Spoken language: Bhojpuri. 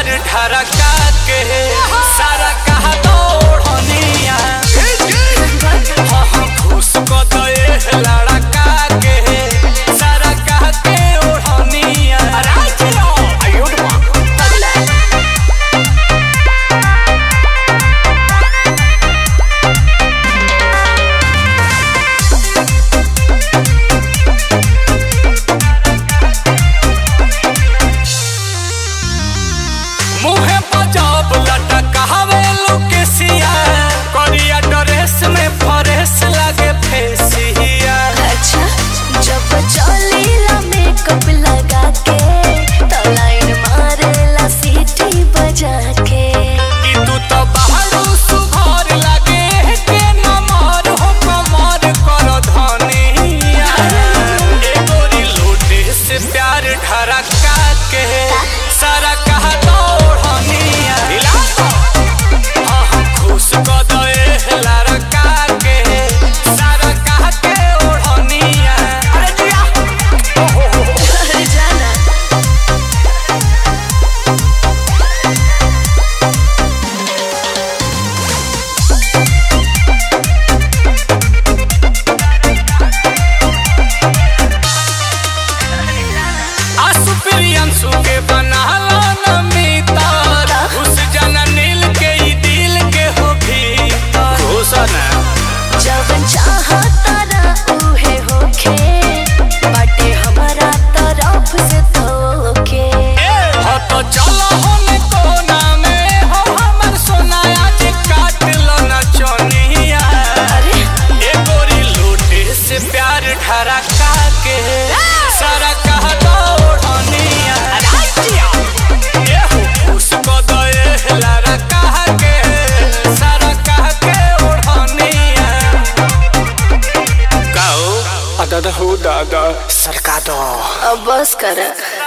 प्यार ढरका के सारा कहा दौड़निया हाँ खुश को दे लड़का के सारा कहा के ओढ़निया मुहे पजाब लटकावे लुकेसिया करिया ड्रेस में फरेस लगे फेसिया। अच्छा जब चलेला मेकअप लगा के तो लाइन मारेला सीटी बजा के कि तू तो बाहर सुघर लगे के नमर हो कमर कर धनिया ए गोरी लोटे से प्यार ढरका के सारा कहा दौड़निया हाँ खुश को दे लड़का के सारा कहा के ओढ़निया अरे जिया घर जाना आसु प्रियंसु के बनाला नमितर उस जना नील के ई दिल के हो भीतर घोषणा जब चाहता ना उहे होखे बाटे हमारा तरफ से तोके हो तो चलो हम कोना में हो हमर सोना आज काट लो न चोनिया अरे ए गोरी लोटे से प्यार ढरका के सारा कहा दौड़निया ए हो खुश को दे लड़का के सारा कहा के ओढ़निया गाओ दादा हो दादा सरका दो अब बस कर